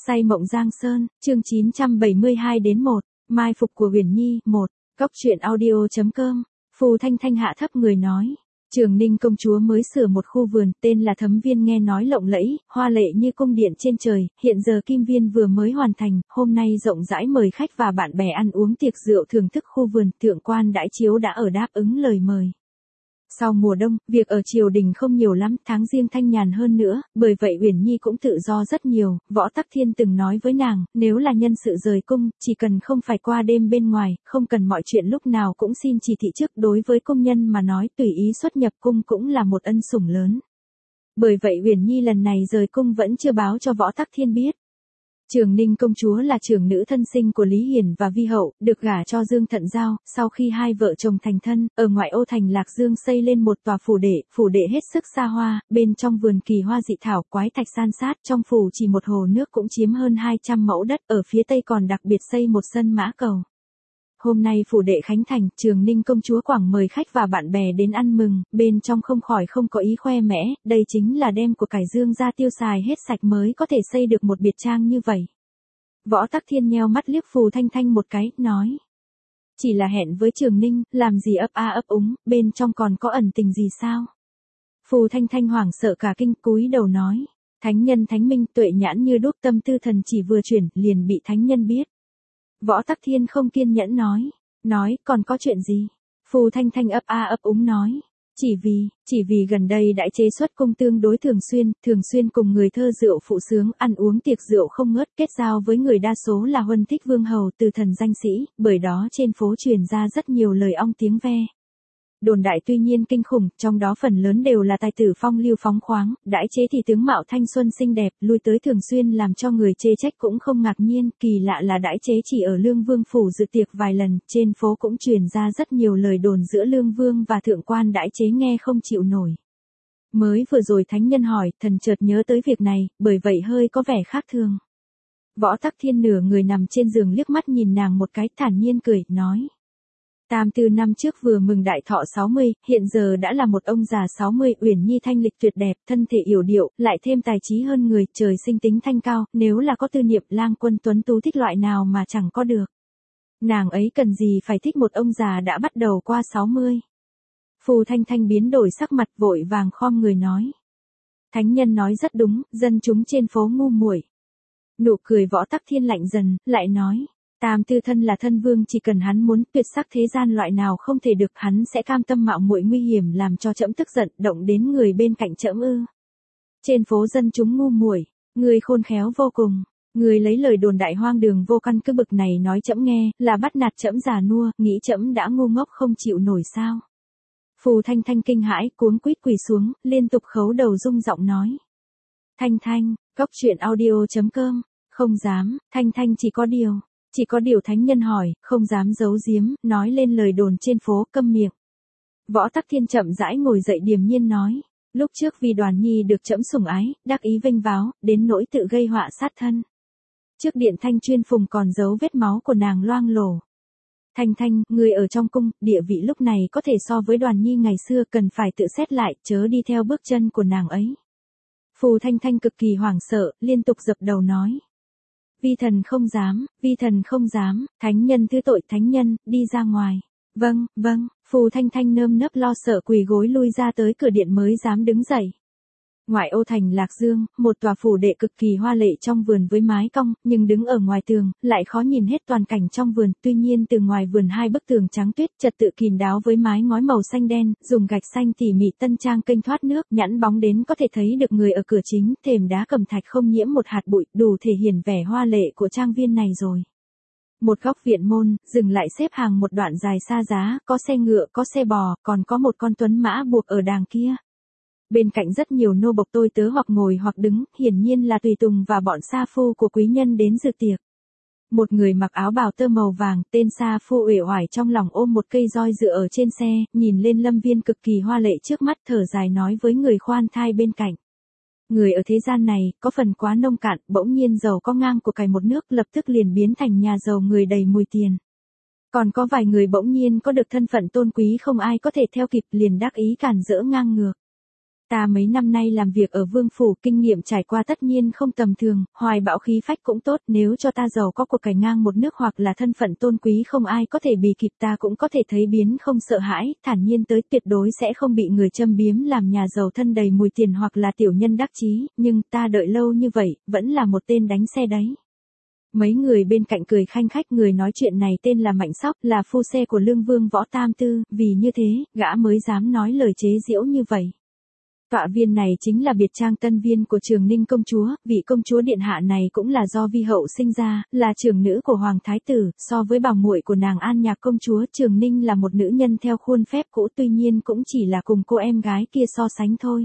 Say mộng Giang Sơn, chương 972-1, Mai phục của Uyển Nhi, 1, Cóc truyện audio.com, Phù Thanh Thanh hạ thấp người nói. Trường Ninh công chúa mới sửa một khu vườn, tên là Thấm Viên nghe nói lộng lẫy, hoa lệ như cung điện trên trời, hiện giờ Kim Viên vừa mới hoàn thành, hôm nay rộng rãi mời khách và bạn bè ăn uống tiệc rượu thưởng thức khu vườn, thượng quan đãi chiếu đã ở đáp ứng lời mời. Sau mùa đông, việc ở triều đình không nhiều lắm, tháng riêng thanh nhàn hơn nữa, bởi vậy Uyển Nhi cũng tự do rất nhiều, Võ Tắc Thiên từng nói với nàng, nếu là nhân sự rời cung, chỉ cần không phải qua đêm bên ngoài, không cần mọi chuyện lúc nào cũng xin chỉ thị trước, đối với công nhân mà nói tùy ý xuất nhập cung cũng là một ân sủng lớn. Bởi vậy Uyển Nhi lần này rời cung vẫn chưa báo cho Võ Tắc Thiên biết. Trường Ninh công chúa là trưởng nữ thân sinh của Lý Hiển và Vi Hậu, được gả cho Dương Thận Giao, sau khi hai vợ chồng thành thân, ở ngoại ô thành Lạc Dương xây lên một tòa phủ đệ hết sức xa hoa, bên trong vườn kỳ hoa dị thảo, quái thạch san sát, trong phủ chỉ một hồ nước cũng chiếm hơn 200 mẫu đất, ở phía tây còn đặc biệt xây một sân mã cầu. Hôm nay phủ đệ khánh thành, Trường Ninh công chúa quảng mời khách và bạn bè đến ăn mừng, bên trong không khỏi không có ý khoe mẽ, đây chính là đem của cải Dương ra tiêu xài hết sạch mới có thể xây được một biệt trang như vậy. Võ Tắc Thiên nheo mắt liếc Phù Thanh Thanh một cái, nói. Chỉ là hẹn với Trường Ninh, làm gì ấp a ấp úng, bên trong còn có ẩn tình gì sao? Phù Thanh Thanh hoảng sợ cả kinh, cúi đầu nói. Thánh nhân thánh minh, tuệ nhãn như đuốc, tâm tư thần chỉ vừa chuyển, liền bị thánh nhân biết. Võ Tắc Thiên không kiên nhẫn nói, còn có chuyện gì? Phù Thanh Thanh ấp a ấp úng nói, chỉ vì gần đây đãi chế xuất cung tương đối thường xuyên cùng người thơ rượu phụ sướng, ăn uống tiệc rượu không ngớt, kết giao với người đa số là huân thích vương hầu từ thần danh sĩ, bởi đó trên phố truyền ra rất nhiều lời ong tiếng ve. Đồn đại tuy nhiên kinh khủng, trong đó phần lớn đều là tài tử phong lưu phóng khoáng, đãi chế thì tướng mạo thanh xuân xinh đẹp, lui tới thường xuyên làm cho người chê trách cũng không ngạc nhiên, kỳ lạ là đãi chế chỉ ở Lương Vương phủ dự tiệc vài lần, trên phố cũng truyền ra rất nhiều lời đồn giữa Lương Vương và thượng quan đãi chế nghe không chịu nổi. Mới vừa rồi thánh nhân hỏi, thần chợt nhớ tới việc này, bởi vậy hơi có vẻ khác thường. Võ Tắc Thiên nửa người nằm trên giường liếc mắt nhìn nàng một cái, thản nhiên cười, nói. Tam Tư năm trước vừa mừng đại thọ 60, hiện giờ đã là một ông già 60, Uyển Nhi thanh lịch tuyệt đẹp, thân thể yểu điệu, lại thêm tài trí hơn người, trời sinh tính thanh cao, nếu là có tư niệm lang quân tuấn tú thích loại nào mà chẳng có được. Nàng ấy cần gì phải thích một ông già đã bắt đầu qua 60. Phù Thanh Thanh biến đổi sắc mặt, vội vàng khom người nói. Thánh nhân nói rất đúng, dân chúng trên phố ngu muội. Nụ cười Võ Tắc Thiên lạnh dần, lại nói. Tam Tư thân là thân vương, chỉ cần hắn muốn, tuyệt sắc thế gian loại nào không thể được, hắn sẽ cam tâm mạo muội nguy hiểm làm cho trẫm tức giận, động đến người bên cạnh trẫm ư? Trên phố dân chúng ngu muội, người khôn khéo vô cùng, người lấy lời đồn đại hoang đường vô căn cứ bực này nói trẫm nghe, là bắt nạt trẫm già nua, nghĩ trẫm đã ngu ngốc không chịu nổi sao? Phù Thanh Thanh kinh hãi, cuống quýt quỳ xuống, liên tục khấu đầu rung giọng nói. Thanh Thanh, Cóc truyện audio.com, không dám, Thanh Thanh chỉ có điều thánh nhân hỏi, không dám giấu giếm, nói lên lời đồn trên phố, câm miệng. Võ Tắc Thiên chậm rãi ngồi dậy điềm nhiên nói, lúc trước vì Đoàn Nhi được trẫm sủng ái, đắc ý vênh váo, đến nỗi tự gây họa sát thân. Trước điện Thanh Chuyên Phùng còn dấu vết máu của nàng loang lổ. Thanh Thanh, người ở trong cung, địa vị lúc này có thể so với Đoàn Nhi ngày xưa, cần phải tự xét lại, chớ đi theo bước chân của nàng ấy. Phù Thanh Thanh cực kỳ hoảng sợ, liên tục dập đầu nói. Vi thần không dám, thánh nhân thứ tội, thánh nhân, đi ra ngoài. Vâng, Phù Thanh Thanh nơm nớp lo sợ quỳ gối lui ra tới cửa điện mới dám đứng dậy. Ngoại ô thành Lạc Dương, một tòa phủ đệ cực kỳ hoa lệ trong vườn với mái cong, nhưng đứng ở ngoài tường, lại khó nhìn hết toàn cảnh trong vườn, tuy nhiên từ ngoài vườn hai bức tường trắng tuyết, trật tự kín đáo với mái ngói màu xanh đen, dùng gạch xanh tỉ mỉ tân trang kênh thoát nước, nhẵn bóng đến có thể thấy được người ở cửa chính, thềm đá cẩm thạch không nhiễm một hạt bụi, đủ thể hiện vẻ hoa lệ của trang viên này rồi. Một góc viện môn, dừng lại xếp hàng một đoạn dài xa giá, có xe ngựa, có xe bò, còn có một con tuấn mã buộc ở đàng kia. Bên cạnh rất nhiều nô bộc tôi tớ hoặc ngồi hoặc đứng, hiển nhiên là tùy tùng và bọn sa phu của quý nhân đến dự tiệc. Một người mặc áo bào tơ màu vàng, tên sa phu uể oải trong lòng ôm một cây roi dựa ở trên xe, nhìn lên lâm viên cực kỳ hoa lệ trước mắt, thở dài nói với người khoan thai bên cạnh. Người ở thế gian này, có phần quá nông cạn, bỗng nhiên giàu có ngang của cải một nước, lập tức liền biến thành nhà giàu người đầy mùi tiền. Còn có vài người bỗng nhiên có được thân phận tôn quý không ai có thể theo kịp, liền đắc ý cản rỡ ngang ngược. Ta mấy năm nay làm việc ở vương phủ, kinh nghiệm trải qua tất nhiên không tầm thường, hoài bão khí phách cũng tốt, nếu cho ta giàu có cuộc cải ngang một nước hoặc là thân phận tôn quý không ai có thể bì kịp, ta cũng có thể thấy biến không sợ hãi, thản nhiên tới, tuyệt đối sẽ không bị người châm biếm làm nhà giàu thân đầy mùi tiền hoặc là tiểu nhân đắc chí, nhưng ta đợi lâu như vậy, vẫn là một tên đánh xe đấy. Mấy người bên cạnh cười khanh khách, người nói chuyện này tên là Mạnh Sóc, là phu xe của Lương Vương Võ Tam Tư, vì như thế, gã mới dám nói lời chế giễu như vậy. Tọa viên này chính là biệt trang tân viên của Trường Ninh công chúa, vị công chúa điện hạ này cũng là do vi hậu sinh ra, là trưởng nữ của Hoàng Thái Tử, so với bảo muội của nàng An Nhạc công chúa, Trường Ninh là một nữ nhân theo khuôn phép cũ, tuy nhiên cũng chỉ là cùng cô em gái kia so sánh thôi.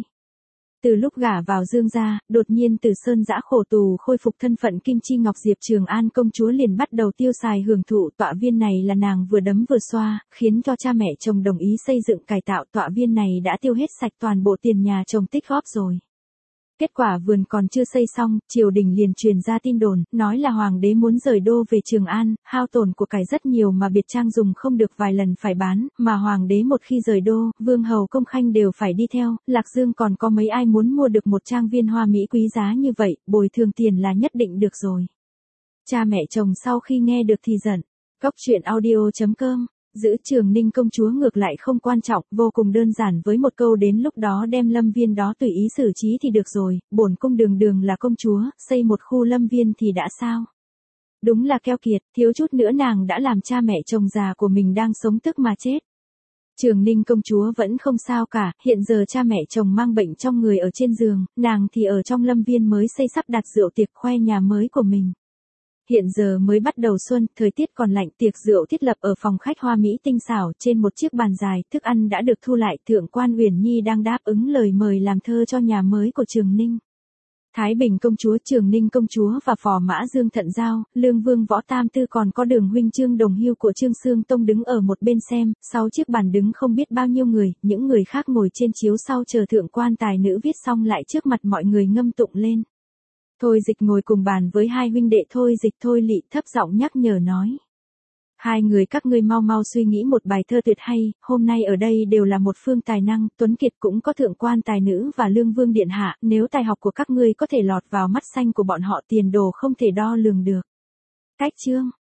Từ lúc gả vào Dương gia, đột nhiên Từ Sơn giã khổ tù khôi phục thân phận Kim Chi Ngọc Diệp, Trường An công chúa liền bắt đầu tiêu xài hưởng thụ. Tọa viên này là nàng vừa đấm vừa xoa, khiến cho cha mẹ chồng đồng ý xây dựng cải tạo. Tọa viên này đã tiêu hết sạch toàn bộ tiền nhà chồng tích góp rồi. Kết quả vườn còn chưa xây xong, triều đình liền truyền ra tin đồn, nói là hoàng đế muốn rời đô về Trường An, hao tổn của cải rất nhiều mà biệt trang dùng không được, vài lần phải bán, mà hoàng đế một khi rời đô, vương hầu công khanh đều phải đi theo, Lạc Dương còn có mấy ai muốn mua được một trang viên hoa mỹ quý giá như vậy, bồi thường tiền là nhất định được rồi. Cha mẹ chồng sau khi nghe được thì giận. Cốc truyện audio.com Giữ Trường Ninh công chúa ngược lại không quan trọng, vô cùng đơn giản, với một câu đến lúc đó đem lâm viên đó tùy ý xử trí thì được rồi, bổn cung đường đường là công chúa, xây một khu lâm viên thì đã sao? Đúng là keo kiệt, thiếu chút nữa nàng đã làm cha mẹ chồng già của mình đang sống tức mà chết. Trường Ninh công chúa vẫn không sao cả, hiện giờ cha mẹ chồng mang bệnh trong người ở trên giường, nàng thì ở trong lâm viên mới xây sắp đặt rượu tiệc khoe nhà mới của mình. Hiện giờ mới bắt đầu xuân, thời tiết còn lạnh, tiệc rượu thiết lập ở phòng khách hoa mỹ tinh xảo, trên một chiếc bàn dài, thức ăn đã được thu lại, thượng quan Uyển Nhi đang đáp ứng lời mời làm thơ cho nhà mới của Trường Ninh. Thái Bình công chúa, Trường Ninh công chúa và phò mã Dương Thận Giao, Lương Vương Võ Tam Tư còn có Đường huynh Trương Đồng Hưu của Trương Xương Tông đứng ở một bên xem, sau chiếc bàn đứng không biết bao nhiêu người, những người khác ngồi trên chiếu sau chờ thượng quan tài nữ viết xong lại trước mặt mọi người ngâm tụng lên. Thôi Dịch ngồi cùng bàn với hai huynh đệ Thôi Dịch Thôi Lị, thấp giọng nhắc nhở nói. Hai người các ngươi mau mau suy nghĩ một bài thơ tuyệt hay, hôm nay ở đây đều là một phương tài năng, tuấn kiệt, cũng có thượng quan tài nữ và Lương Vương điện hạ, nếu tài học của các ngươi có thể lọt vào mắt xanh của bọn họ, tiền đồ không thể đo lường được. Cách chương